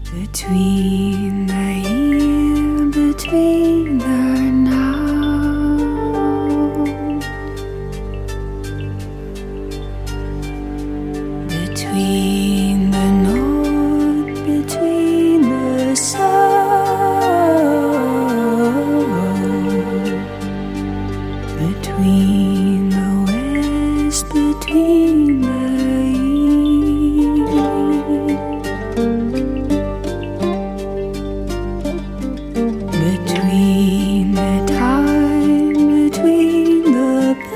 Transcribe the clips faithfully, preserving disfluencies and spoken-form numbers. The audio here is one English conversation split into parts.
Between the here, between the now, between the north, between the south, between the west, between the between the time, between the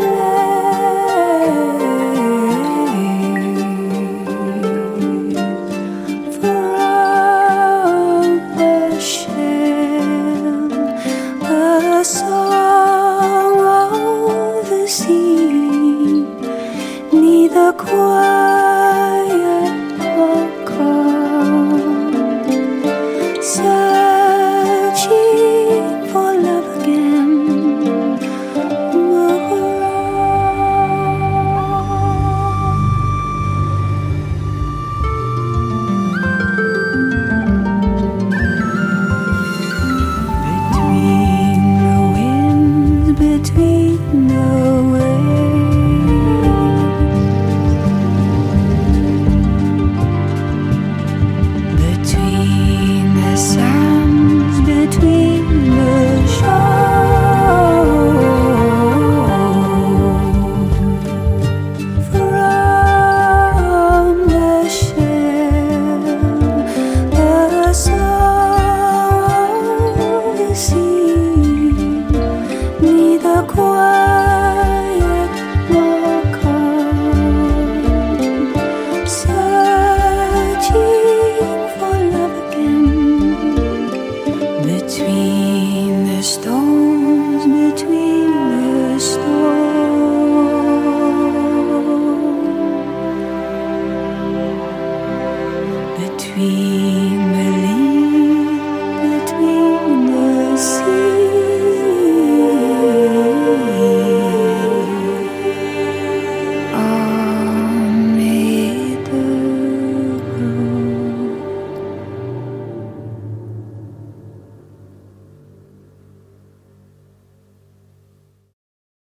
place, from the shell, the song of the sea, neither quiet or calm, searching for love again. Between the winds, between the waves, between the sands, between the shores, from the shell, the song of the sea, neither quiet nor calm, searching for love again. Between the stones, between the stones, between the